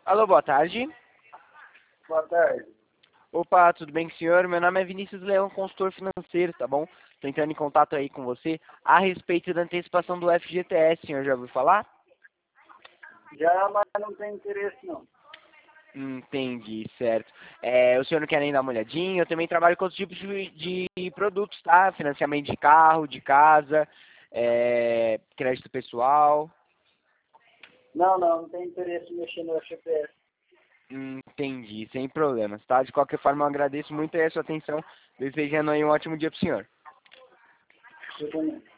Alô, boa tarde. Boa tarde. Opa, tudo bem com o senhor? Meu nome é Vinícius Leão, consultor financeiro, tá bom? Tô entrando em contato aí com você a respeito da antecipação do FGTS, senhor já ouviu falar? Já, mas não tem interesse não. Entendi, certo. O senhor não quer nem dar uma olhadinha? Eu também trabalho com outros tipos de produtos, tá? Financiamento de carro, de casa, crédito pessoal. Não tem interesse em mexer no FPS. Entendi, sem problemas, tá? De qualquer forma, eu agradeço muito aí a sua atenção, desejando aí um ótimo dia pro senhor. Eu também.